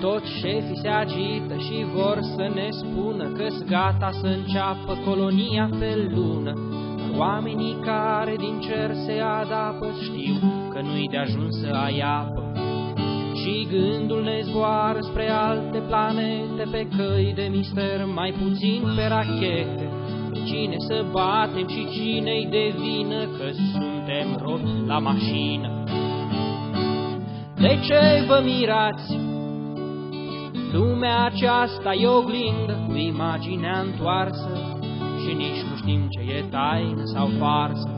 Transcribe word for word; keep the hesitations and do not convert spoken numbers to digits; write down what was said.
Toți șefii se agită și vor să ne spună că-s gata să înceapă colonia pe lună. Dar oamenii care din cer se adapă știu că nu-i de ajuns să ai apă. Și gândul ne zboară spre alte planete, pe căi de mister, mai puțin pe rachete. Pe cine să batem și cine-i de vină, că suntem robi la mașină. De ce vă mirați? Lumea aceasta e oglindă cu imaginea întoarsă și nici nu știm ce e taină sau farsă.